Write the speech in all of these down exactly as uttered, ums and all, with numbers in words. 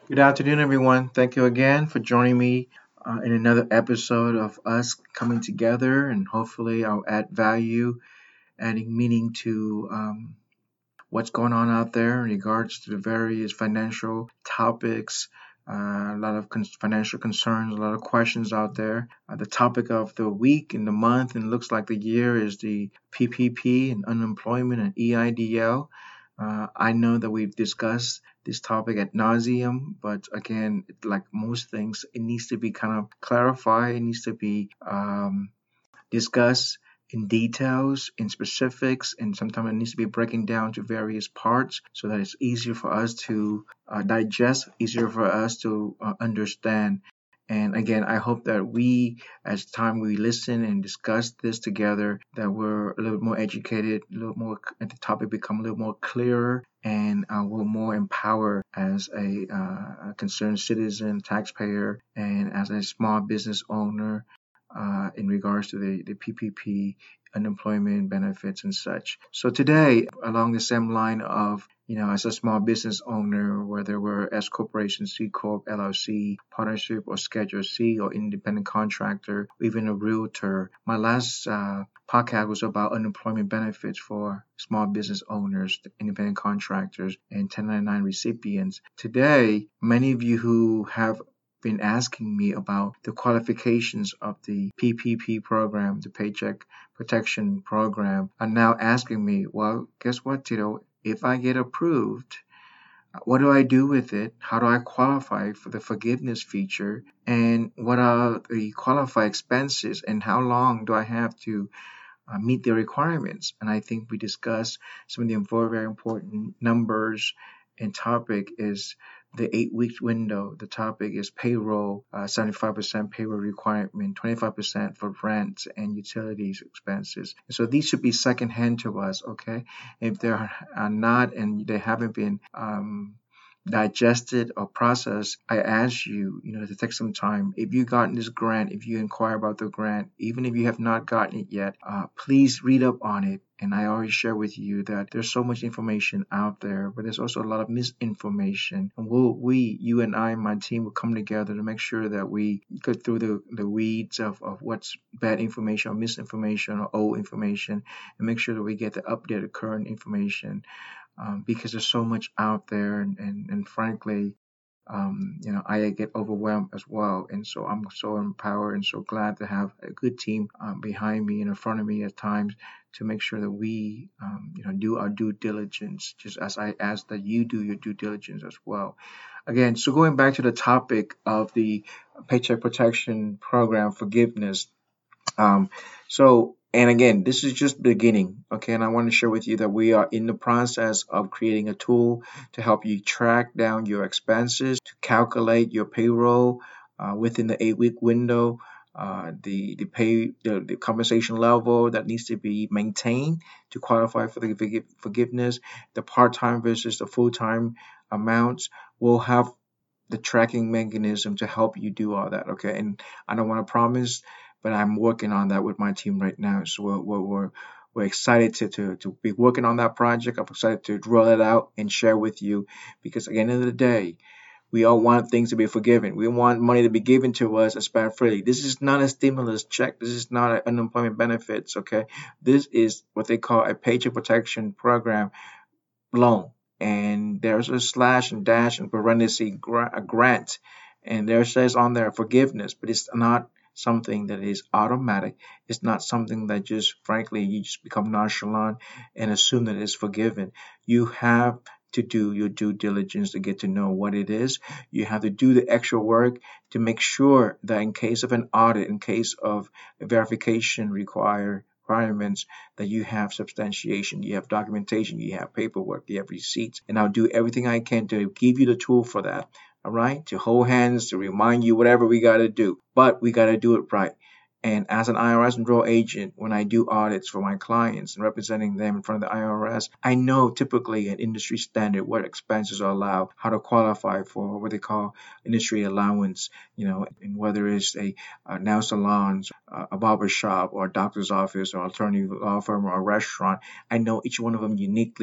Good afternoon, everyone. Thank you again for joining me uh, in another episode of us coming together, and hopefully, I'll add value, adding meaning to um, what's going on out there in regards to the various financial topics. Uh, a lot of con- financial concerns, a lot of questions out there. Uh, the topic of the week and the month and looks like the year is the P P P and unemployment and E I D L. Uh, I know that we've discussed this topic at nauseum, but again, like most things, it needs to be kind of clarified. It needs to be um, discussed in details, in specifics, and sometimes it needs to be breaking down to various parts so that it's easier for us to uh, digest, easier for us to uh, understand. And again, I hope that we, as time we listen and discuss this together, that we're a little more educated, a little more, and the topic become a little more clearer, and uh, we're more empowered as a, uh, a concerned citizen, taxpayer, and as a small business owner uh, in regards to the, the P P P, unemployment benefits, and such. So today, along the same line of, you know, as a small business owner, whether we're S corporation, C corp, L L C, partnership, or Schedule C, or independent contractor, or even a realtor. My last uh, podcast was about unemployment benefits for small business owners, independent contractors, and ten ninety-nine recipients. Today, many of you who have been asking me about the qualifications of the P P P program, the Paycheck Protection Program, are now asking me, well, guess what, Tito? If I get approved, what do I do with it? How do I qualify for the forgiveness feature? And what are the qualified expenses? And how long do I have to uh, meet the requirements? And I think we discussed some of the very, very important numbers and topic is the eight week window. The topic is payroll, uh, seventy-five percent payroll requirement, twenty-five percent for rent and utilities expenses. So these should be secondhand to us, okay? If they're are not and they haven't been um, digested or processed, I ask you, you know, to take some time. If you gotten this grant, if you inquire about the grant, even if you have not gotten it yet, uh, please read up on it. And I already share with you that there's so much information out there, but there's also a lot of misinformation. And we'll, we, you and I, my team will come together to make sure that we get through the, the weeds of, of what's bad information or misinformation or old information and make sure that we get the updated current information um, because there's so much out there, and, and, and frankly, um, you know, I get overwhelmed as well. And so I'm so empowered and so glad to have a good team um, behind me and in front of me at times to make sure that we, um, you know, do our due diligence, just as I ask that you do your due diligence as well. Again, so going back to the topic of the Paycheck Protection Program forgiveness, um, so, and again, this is just beginning, okay? And I want to share with you that we are in the process of creating a tool to help you track down your expenses, to calculate your payroll uh, within the eight-week window, uh, the the pay the, the compensation level that needs to be maintained to qualify for the forgi- forgiveness, the part-time versus the full-time amounts. We'll have the tracking mechanism to help you do all that. Okay. And I don't want to promise, but I'm working on that with my team right now. So we're, we're, we're, we're excited to, to, to be working on that project. I'm excited to roll it out and share with you because at the end of the day, we all want things to be forgiven. We want money to be given to us and spent freely. This is not a stimulus check. This is not an unemployment benefits. Okay. This is what they call a paycheck protection program loan, and there's a slash and dash and parenthesis gra- a grant, and there says on there forgiveness, but it's not something that is automatic. It's not something that just frankly you just become nonchalant and assume that it's forgiven. You have to do your due diligence to get to know what it is. You have to do the extra work to make sure that in case of an audit, in case of a verification require requirements, that you have substantiation, you have documentation, you have paperwork, you have receipts, and I'll do everything I can to give you the tool for that. All right, to hold hands, to remind you whatever we got to do, but we got to do it right. And as an I R S enroll agent, when I do audits for my clients and representing them in front of the I R S, I know typically an industry standard what expenses are allowed, how to qualify for what they call industry allowance, you know, and whether it's a, a nail salon, uh, a barber shop, or a doctor's office, or alternative law firm, or a restaurant. I know each one of them uniquely,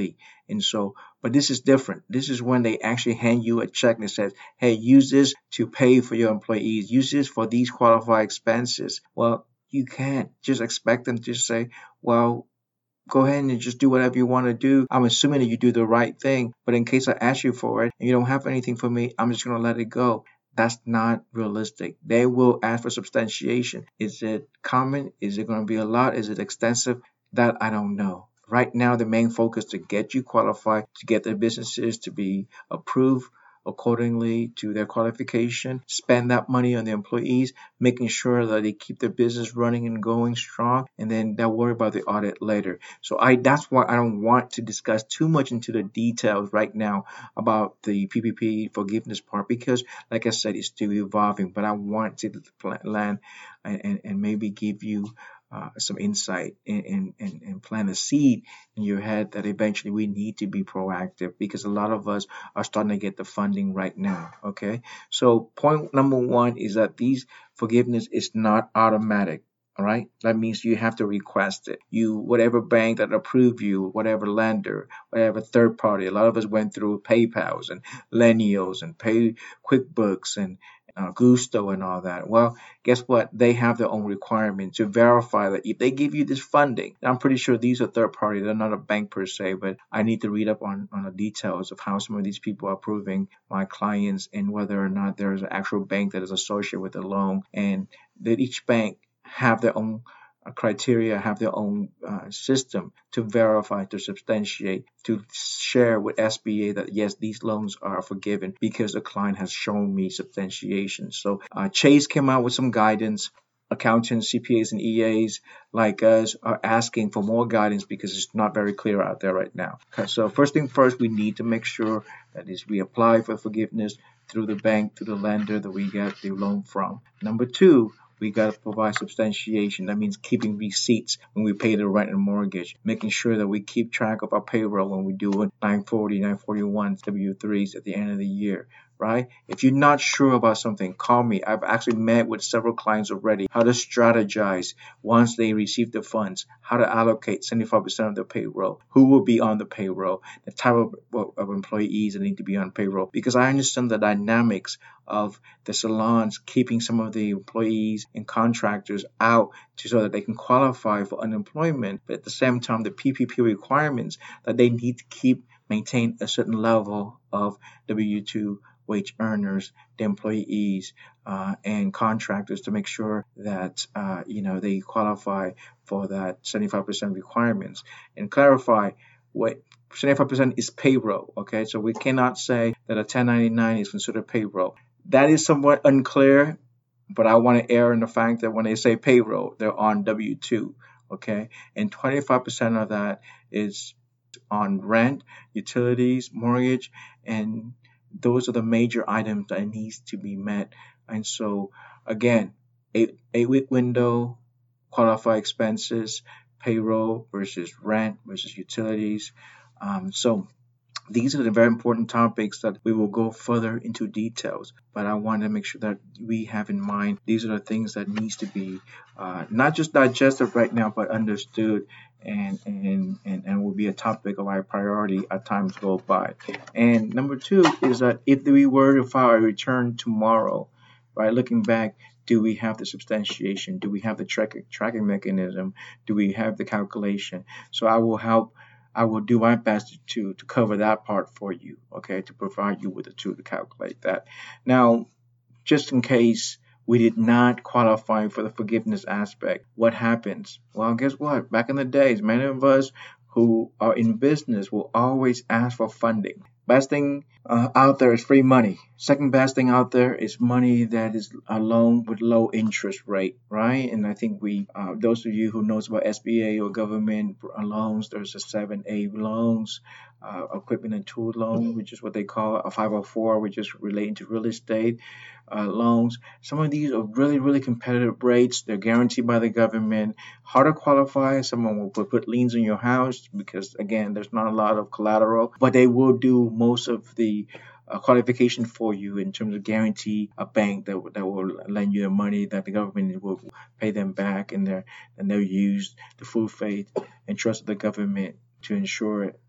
And so, but this is different. This is when they actually hand you a check that says, hey, use this to pay for your employees, use this for these qualified expenses. Well, you can't just expect them to say, well, go ahead and just do whatever you want to do. I'm assuming that you do the right thing, but in case I ask you for it and you don't have anything for me, I'm just going to let it go. That's not realistic. They will ask for substantiation. Is it common? Is it going to be a lot? Is it extensive? That I don't know. Right now, the main focus to get you qualified, to get their businesses to be approved accordingly to their qualification, spend that money on the employees, making sure that they keep their business running and going strong, and then they'll worry about the audit later. So I that's why I don't want to discuss too much into the details right now about the P P P forgiveness part, because like I said, it's still evolving, but I want to land and, and, and maybe give you uh, some insight and, and, and, and plant a seed in your head that eventually we need to be proactive, because a lot of us are starting to get the funding right now. Okay. So point number one is that these forgiveness is not automatic. All right. That means you have to request it. You, whatever bank that approved you, whatever lender, whatever third party. A lot of us went through PayPal's and Lenios and Pay QuickBooks and uh, Gusto and all that. Well, guess what? They have their own requirements to verify that if they give you this funding. I'm pretty sure these are third party. They're not a bank per se, but I need to read up on, on the details of how some of these people are approving my clients and whether or not there's an actual bank that is associated with the loan, and that each bank have their own uh, criteria, have their own uh, system to verify, to substantiate, to share with S B A that yes, these loans are forgiven because the client has shown me substantiation. So uh, Chase came out with some guidance. Accountants, C P As, and E As like us are asking for more guidance because it's not very clear out there right now. Okay, so first thing first, we need to make sure that is we apply for forgiveness through the bank, through the lender that we get the loan from. Number two, we got to provide substantiation. That means keeping receipts when we pay the rent and mortgage, making sure that we keep track of our payroll when we do it nine forty, nine forty-one, W threes at the end of the year, right? If you're not sure about something, call me. I've actually met with several clients already how to strategize once they receive the funds, how to allocate seventy-five percent of the payroll, who will be on the payroll, the type of, of employees that need to be on payroll, because I understand the dynamics of the salons keeping some of the employees and contractors out to, so that they can qualify for unemployment, but at the same time the P P P requirements that they need to keep maintain a certain level of W two wage earners, the employees uh, and contractors, to make sure that uh, you know they qualify for that seventy-five percent requirements. And clarify what seventy-five percent is payroll. Okay, so we cannot say that a ten ninety-nine is considered payroll. That is somewhat unclear, but I want to err in the fact that when they say payroll, they're on W two. Okay, and twenty-five percent of that is on rent, utilities, mortgage, and those are the major items that needs to be met. And so again, eight eight week window, qualified expenses, payroll versus rent versus utilities. Um, so these are the very important topics that we will go further into details, but I want to make sure that we have in mind these are the things that needs to be uh, not just digested right now, but understood, and, and and and will be a topic of our priority as times go by. And number two is that if we were to file a return tomorrow, right, looking back, do we have the substantiation? Do we have the track, tracking mechanism? Do we have the calculation? So I will help I will do my best to, to cover that part for you, okay, to provide you with a tool to calculate that. Now, just in case we did not qualify for the forgiveness aspect, what happens? Well, guess what? Back in the days, many of us who are in business will always ask for funding. Best thing uh, out there is free money. Second best thing out there is money that is a loan with low interest rate, right? And I think we, uh, those of you who knows about S B A or government loans, there's a seven A loans, uh, equipment and tool loan, which is what they call a five oh four, which is relating to real estate uh, loans. Some of these are really, really competitive rates. They're guaranteed by the government. Hard to qualify. Someone will put, put liens on your house because, again, there's not a lot of collateral, but they will do most of the uh, qualification for you in terms of guarantee a bank that, that will lend you the money that the government will pay them back, and they're and they'll use the full faith and trust of the government to ensure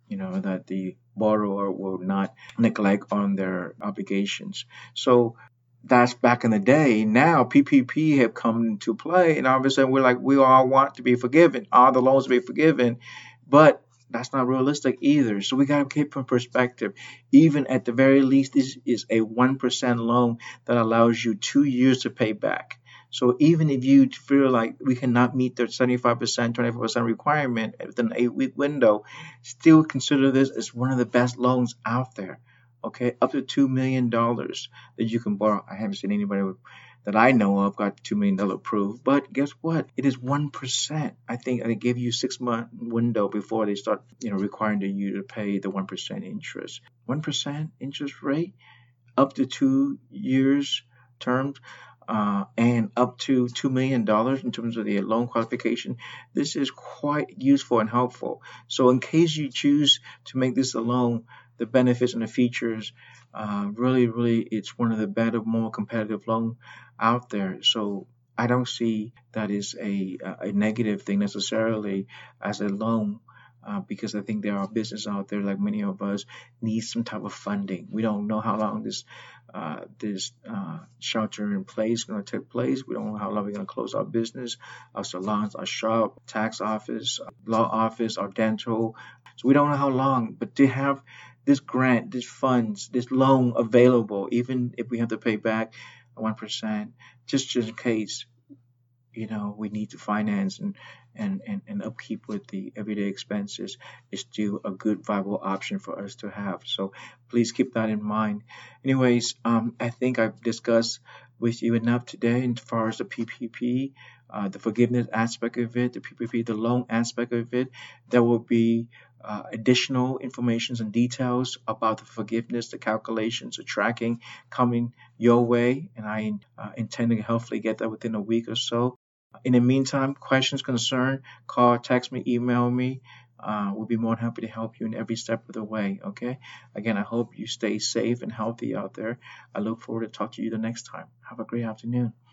you know, that the borrower will not neglect on their obligations. So that's back in the day. Now P P P have come into play, and all of a sudden we're like, we all want to be forgiven, all the loans to be forgiven, but that's not realistic either. So we got to keep in perspective. Even at the very least, this is a one percent loan that allows you two years to pay back. So even if you feel like we cannot meet the seventy-five percent, twenty-five percent requirement within an eight week window, still consider this as one of the best loans out there. Okay, up to two million dollars that you can borrow. I haven't seen anybody with, that I know of got two million dollars approved. But guess what? It is one percent. I think they give you six month window before they start, you know, requiring you to pay the one percent interest. one percent interest rate, up to two years terms, uh, and up to two million dollars in terms of the loan qualification. This is quite useful and helpful. So in case you choose to make this a loan, the benefits and the features, uh, really, really, it's one of the better, more competitive loan out there. So I don't see that is a, a negative thing necessarily as a loan. Uh, because I think there are businesses out there, like many of us, need some type of funding. We don't know how long this uh, this uh, shelter in place is going to take place. We don't know how long we're going to close our business, our salons, our shop, tax office, law office, our dental. So we don't know how long, but to have this grant, this funds, this loan available, even if we have to pay back one percent, just just in case, you know, we need to finance and, and, and, and upkeep with the everyday expenses, is still a good viable option for us to have. So please keep that in mind. Anyways, um, I think I've discussed with you enough today as far as the P P P, uh, the forgiveness aspect of it, the P P P, the loan aspect of it. There will be uh, additional informations and details about the forgiveness, the calculations, the tracking coming your way, and I uh, intend to hopefully get that within a week or so. In the meantime, questions, concern, call, text me, email me. Uh, we'll be more than happy to help you in every step of the way. Okay. Again, I hope you stay safe and healthy out there. I look forward to talk to you the next time. Have a great afternoon.